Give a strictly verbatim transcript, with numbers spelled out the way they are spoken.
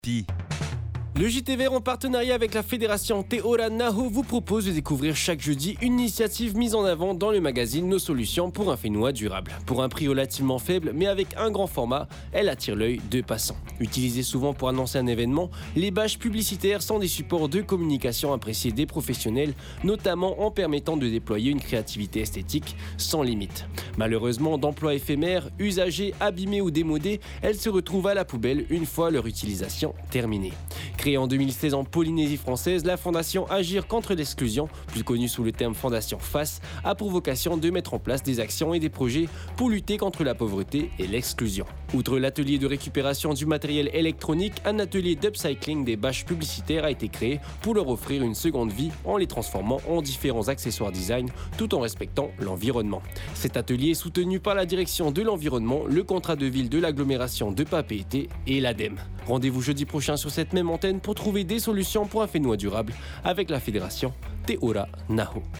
Pi. Le J T Vert en partenariat avec la fédération Teora Naho vous propose de découvrir chaque jeudi une initiative mise en avant dans le magazine Nos Solutions pour un Fénois durable. Pour un prix relativement faible mais avec un grand format, elle attire l'œil de passants. Utilisées souvent pour annoncer un événement, les bâches publicitaires sont des supports de communication appréciés des professionnels, notamment en permettant de déployer une créativité esthétique sans limite. Malheureusement, d'emploi éphémère, usagées, abîmées ou démodées, elles se retrouvent à la poubelle une fois leur utilisation terminée. Créée en deux mille seize en Polynésie française, la fondation Agir contre l'exclusion, plus connue sous le terme Fondation FACE, a pour vocation de mettre en place des actions et des projets pour lutter contre la pauvreté et l'exclusion. Outre l'atelier de récupération du matériel électronique, un atelier d'upcycling des bâches publicitaires a été créé pour leur offrir une seconde vie en les transformant en différents accessoires design tout en respectant l'environnement. Cet atelier est soutenu par la direction de l'environnement, le contrat de ville de l'agglomération de Papeete et l'ADEME. Rendez-vous jeudi prochain sur cette même antenne pour trouver des solutions pour un Fénois durable avec la fédération Teora Naho.